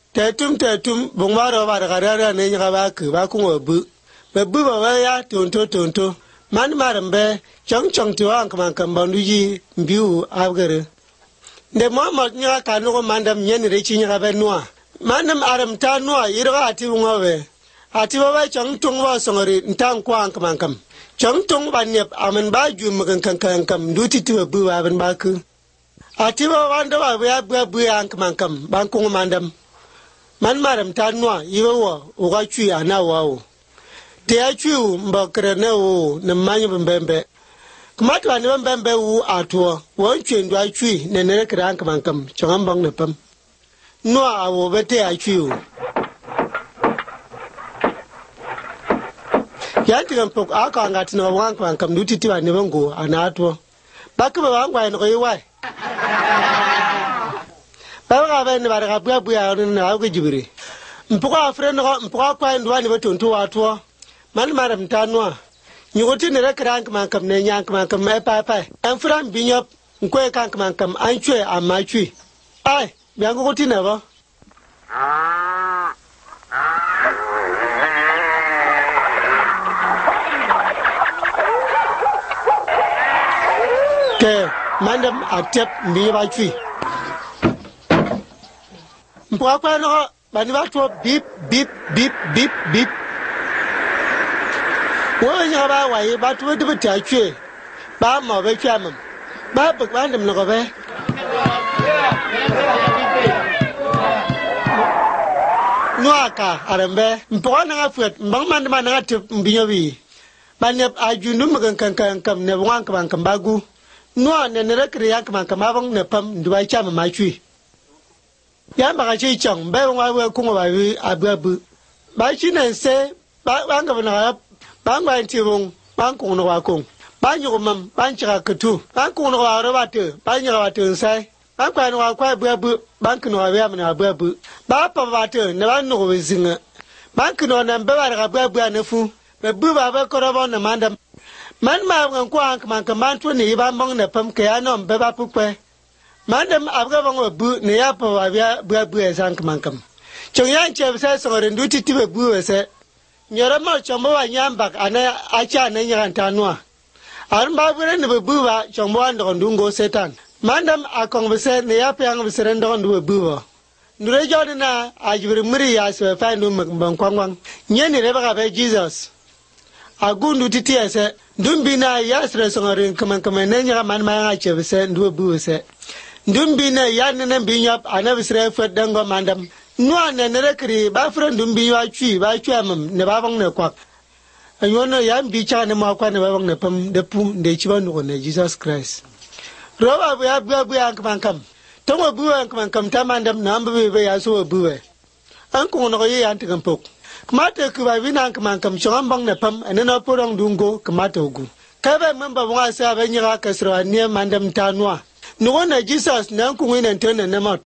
tetum bungwaro ba garara ne nya ba ku ba ku bu ba ya tonto man marambe chong tiwan kaman kan banduji mbiu abgare de Muhammad nya ka no mandam nyen re chi nya ba noa manam aram ta noa yira ati ngawe ati ba chong tung ba songori ntang kwang kaman kam chong tung ba nyep amen ba ju magan kan kam duti tu bu ba ban ba ku ati ba wanda ba ya bu ya kaman kam ban ku mandam man maram ta noa yiwa wo ga chu ana wa te ya chu mbakre ne wo ne manyu mbembe kuma to ne mbembe wu ato won chu ndo chu ne ne kran kaman kam chong bang ne pam no awo bete ya chu ya tigan pok aka ngati no wan kaman kam duti tiwa ne bango ana ato bakba wangwa ne ko yiwai bawa ba ne ba ga bu ya ne na ga jibiri mpoko afre no mpoko kwa ndwa ne betonto ato man maram tanwa nyuti ne rekran kaman kam ne nyank man kam e papa en fram binyop nkoe kan kaman kam an chwe amachui ai biango koti ne ba ke mandam atep mbi ba chui mpoko kwa no bani ba to bip wo nya ba wa yi ba tu de ta chue ba mo be chua mam ba bu ba ndem no ko be no aka arambe mpo na ga fuet mbang man ma na ga mbinyo bi ba ne ajunu magan kan kam ne wan kan bagu no ne ne rekre ya kan bang ne pam nduwa cha ma chui ya ba ga chi chong be wa we ku ba bi abu ba chi ne se ba ga na bang ba ntiwong bang ko no wa ko ba nyu mam ban chira kutu bang ko no wa ro ba te ba nyu wa te sai bang kwa no wa kwa bu bang no wa ya na bu ba pa ba te ne ba no we zinga bang no na be ba ga bu na fu be bu ba ba ko ro ba na mandam man ma ngan ko an man kan man to ne ba mong na pam ke ya no be ba pu pe mandam abga bang bu ne ya pa wa ya bu e san kan kam chung yan che se so re ndu ti be bu we se nyara ma chombo wa nyambak ana acha na nyaran tanwa arba bure ne bu ba chombo ando ndungo setan mandam akong bese ne ya pyang bese ndo ndu bu ba ndure jodina ajibri muri ya se fa ndu mbang kwangwang nyeni ne ba be Jesus agundu titiese ndumbina ya sre songore kaman ne nyara man ma ya che bese ndu bu bese ndumbina ya ne binyap ana bese fa dango mandam no ne ne rekri ba friend bi wa chui ba am ne ba bang ne kwa anyono ya bi cha ne ma kwa ne ba bang ne pam de pu de chi ba no ne Jesus Christ roba bu ya kam to mo bu ya kam ta mandam na mbe be ya so bu we an ko no ye ya ntikan pok kmate ku ba bi na kam chong bang ne pam ene no porong dungo kmate ogu ka ba memba wa sa ba nyira kasra ne mandam ta noa no na Jesus na ku ne ntene ne ma